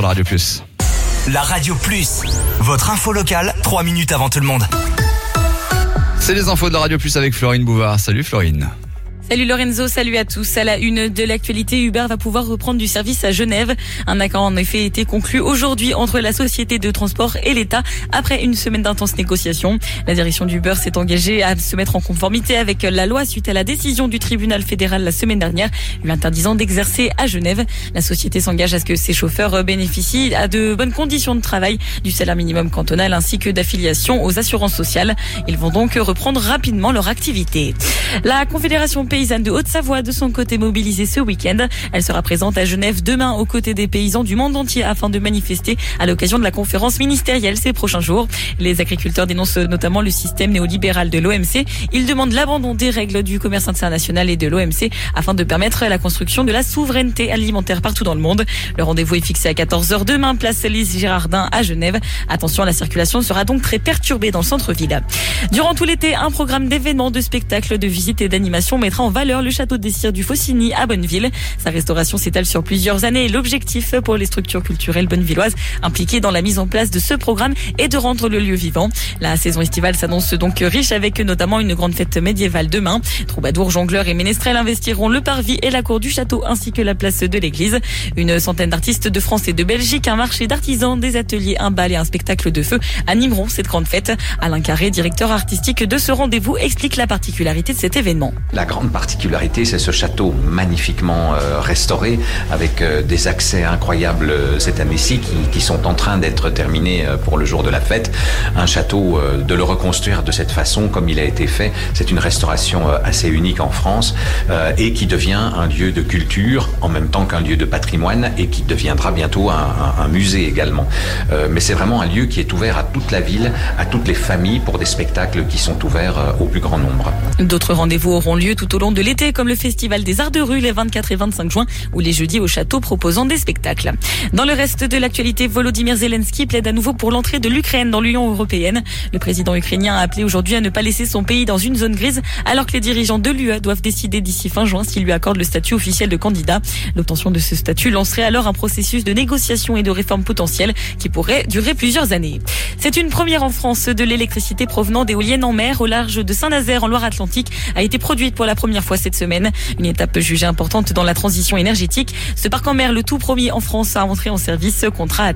sur la Radio Plus. La Radio Plus, votre info locale, 3 minutes avant tout le monde. C'est les infos de la Radio Plus avec Florine Bouvard. Salut Florine. Salut Lorenzo, salut à tous. À la une de l'actualité, Uber va pouvoir reprendre du service à Genève. Un accord en effet a été conclu aujourd'hui entre la société de transport et l'État après une semaine d'intenses négociations. La direction d'Uber s'est engagée à se mettre en conformité avec la loi suite à la décision du tribunal fédéral la semaine dernière lui interdisant d'exercer à Genève. La société s'engage à ce que ses chauffeurs bénéficient à de bonnes conditions de travail, du salaire minimum cantonal ainsi que d'affiliation aux assurances sociales. Ils vont donc reprendre rapidement leur activité. La Confédération paysanne de Haute-Savoie, de son côté, mobilisée ce week-end. Elle sera présente à Genève demain aux côtés des paysans du monde entier afin de manifester à l'occasion de la conférence ministérielle ces prochains jours. Les agriculteurs dénoncent notamment le système néolibéral de l'OMC. Ils demandent l'abandon des règles du commerce international et de l'OMC afin de permettre la construction de la souveraineté alimentaire partout dans le monde. Le rendez-vous est fixé à 14h demain, place Lise Girardin à Genève. Attention, la circulation sera donc très perturbée dans le centre-ville. Durant tout l'été, un programme d'événements, de spectacles, de visites et d'animations mettra en valeur le château des Cires du Faucigny à Bonneville. Sa restauration s'étale sur plusieurs années et l'objectif pour les structures culturelles bonnevilloises impliquées dans la mise en place de ce programme est de rendre le lieu vivant. La saison estivale s'annonce donc riche avec notamment une grande fête médiévale demain. Troubadours, jongleurs et ménestrels investiront le parvis et la cour du château ainsi que la place de l'église. Une centaine d'artistes de France et de Belgique, un marché d'artisans, des ateliers, un bal et un spectacle de feu animeront cette grande fête. Alain Carré, directeur artistique de ce rendez-vous, explique la particularité de cet événement. La grande particularité, c'est ce château magnifiquement restauré avec des accès incroyables cette année-ci qui sont en train d'être terminés pour le jour de la fête. Un château, de le reconstruire de cette façon comme il a été fait, c'est une restauration assez unique en France et qui devient un lieu de culture en même temps qu'un lieu de patrimoine et qui deviendra bientôt un musée également. Mais c'est vraiment un lieu qui est ouvert à toute la ville, à toutes les familles pour des spectacles qui sont ouverts au plus grand nombre. D'autres rendez-vous auront lieu tout au long de l'été comme le Festival des Arts de Rue les 24 et 25 juin ou les jeudis au château proposant des spectacles. Dans le reste de l'actualité, Volodymyr Zelensky plaide à nouveau pour l'entrée de l'Ukraine dans l'Union européenne. Le président ukrainien a appelé aujourd'hui à ne pas laisser son pays dans une zone grise alors que les dirigeants de l'UE doivent décider d'ici fin juin s'il lui accorde le statut officiel de candidat. L'obtention de ce statut lancerait alors un processus de négociation et de réforme potentielle qui pourrait durer plusieurs années. C'est une première en France. De l'électricité provenant d'éoliennes en mer au large de Saint-Nazaire en Loire-Atlantique a été produite pour la première fois cette semaine. Une étape jugée importante dans la transition énergétique. Ce parc en mer, le tout premier en France, a entré en service. Ce contrat